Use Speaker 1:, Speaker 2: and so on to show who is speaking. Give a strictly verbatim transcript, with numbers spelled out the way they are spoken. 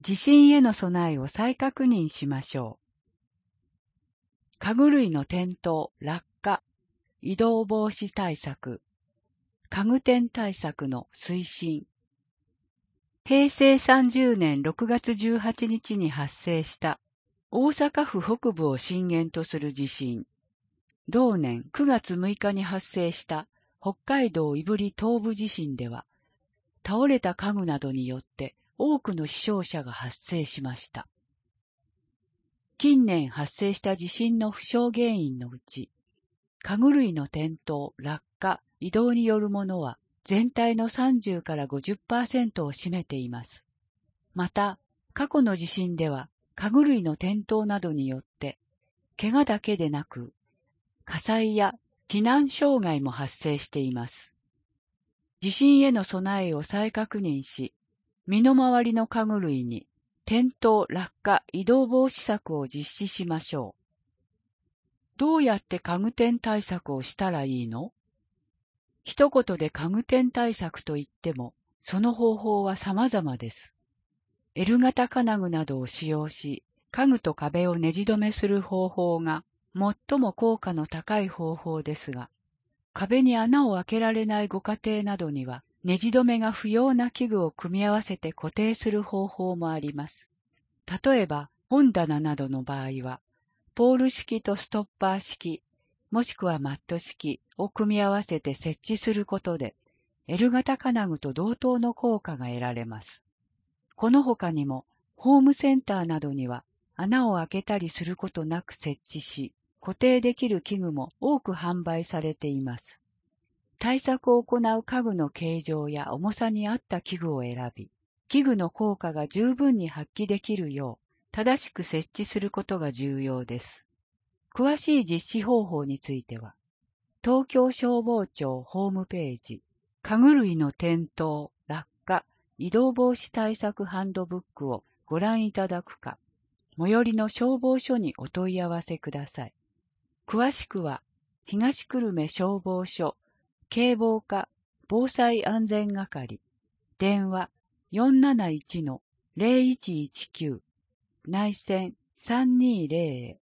Speaker 1: 地震への備えを再確認しましょう。家具類の転倒、落下、移動防止対策、家具店対策の推進。へいせいさんじゅうねんろくがつじゅうはちにちに発生した大阪府北部を震源とする地震。同年くがつむいかに発生した北海道胆振東部地震では、倒れた家具などによって多くの死傷者が発生しました。近年発生した地震の負傷原因のうち、家具類の転倒、落下、移動によるものは全体のさんじゅうからごじゅっパーセントを占めています。また、過去の地震では家具類の転倒などによって、怪我だけでなく、火災や避難障害も発生しています。地震への備えを再確認し、身の回りの家具類に転倒、落下、移動防止策を実施しましょう。どうやって家具店対策をしたらいいの？一言で家具店対策といっても、その方法は様々です。L 型金具などを使用し、家具と壁をねじ止めする方法が最も効果の高い方法ですが、壁に穴を開けられないご家庭などには、ねじ止めが不要な器具を組み合わせて固定する方法もあります。例えば、本棚などの場合は、ポール式とストッパー式、もしくはマット式を組み合わせて設置することで、L 型金具と同等の効果が得られます。この他にも、ホームセンターなどには穴を開けたりすることなく設置し、固定できる器具も多く販売されています。対策を行う家具の形状や重さに合った器具を選び、器具の効果が十分に発揮できるよう、正しく設置することが重要です。詳しい実施方法については、東京消防庁ホームページ、家具類の転倒、落下、移動防止対策ハンドブックをご覧いただくか、最寄りの消防署にお問い合わせください。詳しくは、東久留米消防署、警防課防災安全係、電話 よんなないちのゼロいちいちきゅう、内線さんにゼロへ